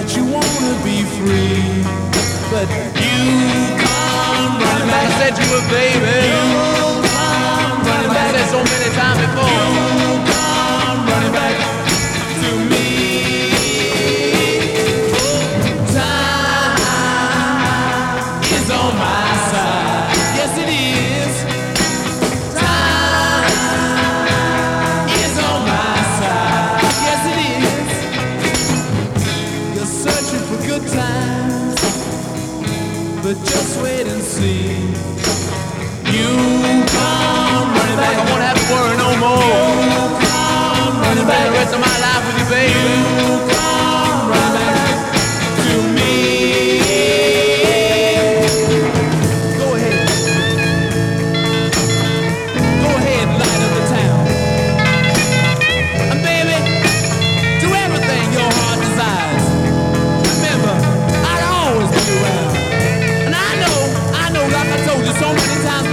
you wanna be free, but you come running back. I said you were baby. You come running back. I said so many times before. You come running back to me. Time is on my side. Yes, it is. Time is on my side. Yes, it is. You're searching for good times, but just wait and see. You come running back. I won't have to worry no more. You come running back. The rest of my life with you, baby. You come running back to me. Go ahead. Go ahead and light up the town. And baby, do everything your heart desires. Remember, I'll always be around. And I know, like I told you so many times